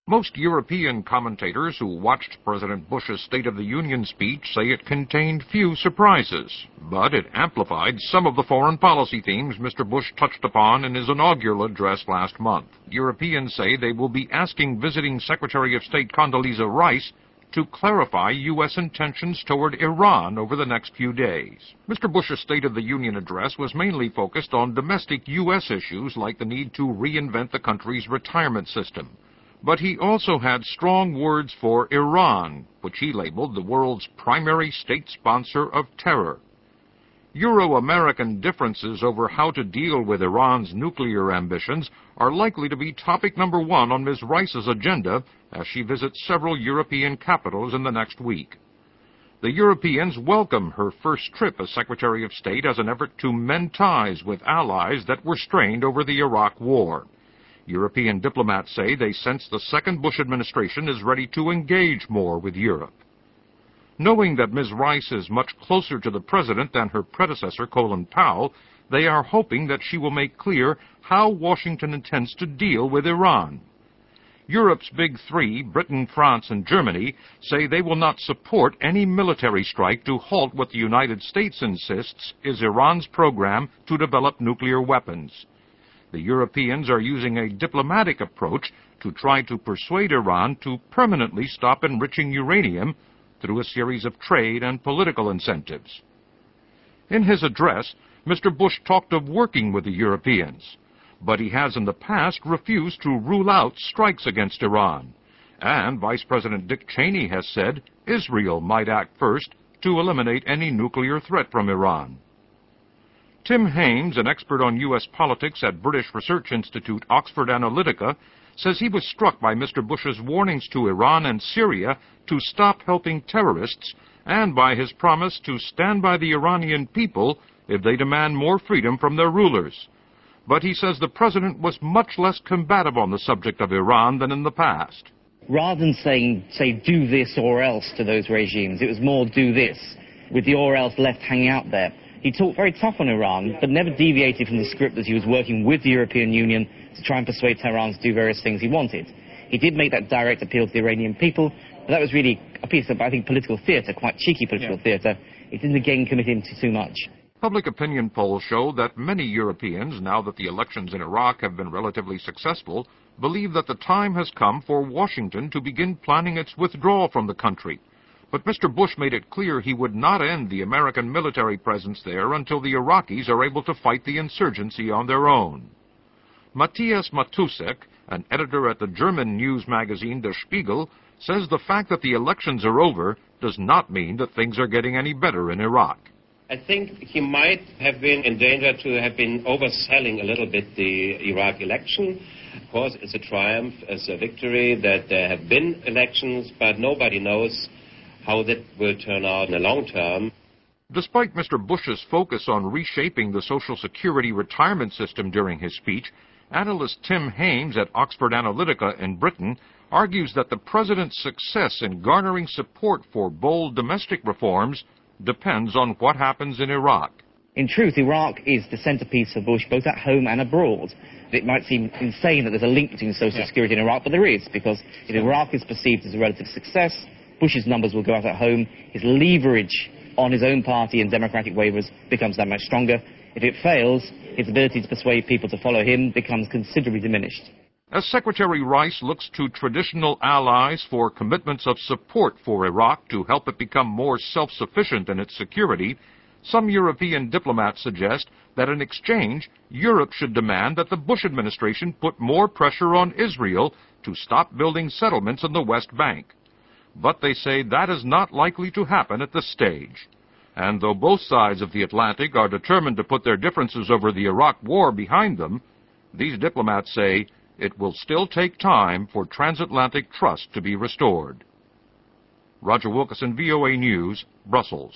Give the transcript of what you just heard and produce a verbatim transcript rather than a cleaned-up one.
Most European commentators who watched President Bush's State of the Union speech say it contained few surprises, but it amplified some of the foreign policy themes Mister Bush touched upon in his inaugural address last month. Europeans say they will be asking visiting Secretary of State Condoleezza Rice to clarify U S intentions toward Iran over the next few days. Mister Bush's State of the Union address was mainly focused on domestic U S issues like the need to reinvent the country's retirement system. But he also had strong words for Iran, which he labeled the world's primary state sponsor of terror. Euro-American differences over how to deal with Iran's nuclear ambitions are likely to be topic number one on Miz Rice's agenda as she visits several European capitals in the next week. The Europeans welcome her first trip as Secretary of State as an effort to mend ties with allies that were strained over the Iraq War. European diplomats say they sense the second Bush administration is ready to engage more with Europe. Knowing that Miz Rice is much closer to the president than her predecessor, Colin Powell, they are hoping that she will make clear how Washington intends to deal with Iran. Europe's big three, Britain, France, and Germany, say they will not support any military strike to halt what the United States insists is Iran's program to develop nuclear weapons. The Europeans are using a diplomatic approach to try to persuade Iran to permanently stop enriching uranium through a series of trade and political incentives. In his address, Mister Bush talked of working with the Europeans, but he has in the past refused to rule out strikes against Iran. And Vice President Dick Cheney has said Israel might act first to eliminate any nuclear threat from Iran. Tim Haines, an expert on U S politics at British Research Institute Oxford Analytica, says he was struck by Mister Bush's warnings to Iran and Syria to stop helping terrorists and by his promise to stand by the Iranian people if they demand more freedom from their rulers. But he says the president was much less combative on the subject of Iran than in the past. Rather than saying, say, do this or else to those regimes, it was more do this, with the or else left hanging out there. He talked very tough on Iran, but never deviated from the script that he was working with the European Union to try and persuade Tehran to do various things he wanted. He did make that direct appeal to the Iranian people, but that was really a piece of, I think, political theatre, quite cheeky political yeah. theatre. It didn't again commit him to too much. Public opinion polls show that many Europeans, now that the elections in Iraq have been relatively successful, believe that the time has come for Washington to begin planning its withdrawal from the country. But Mister Bush made it clear he would not end the American military presence there until the Iraqis are able to fight the insurgency on their own. Matthias Matusek, an editor at the German news magazine Der Spiegel, says the fact that the elections are over does not mean that things are getting any better in Iraq. I think he might have been in danger to have been overselling a little bit the Iraq election. Of course, it's a triumph, it's a victory that there have been elections, but nobody knows how that will turn out in the long term. Despite Mister Bush's focus on reshaping the Social Security retirement system during his speech, analyst Tim Haines at Oxford Analytica in Britain argues that the president's success in garnering support for bold domestic reforms depends on what happens in Iraq. In truth, Iraq is the centerpiece of Bush both at home and abroad. It might seem insane that there's a link between Social yeah. Security and Iraq, but there is, because if Iraq is perceived as a relative success, Bush's numbers will go out at home, his leverage on his own party and Democratic waivers becomes that much stronger. If it fails, his ability to persuade people to follow him becomes considerably diminished. As Secretary Rice looks to traditional allies for commitments of support for Iraq to help it become more self-sufficient in its security, some European diplomats suggest that in exchange, Europe should demand that the Bush administration put more pressure on Israel to stop building settlements in the West Bank. But they say that is not likely to happen at this stage. And though both sides of the Atlantic are determined to put their differences over the Iraq War behind them, these diplomats say it will still take time for transatlantic trust to be restored. Roger Wilkerson, V O A News, Brussels.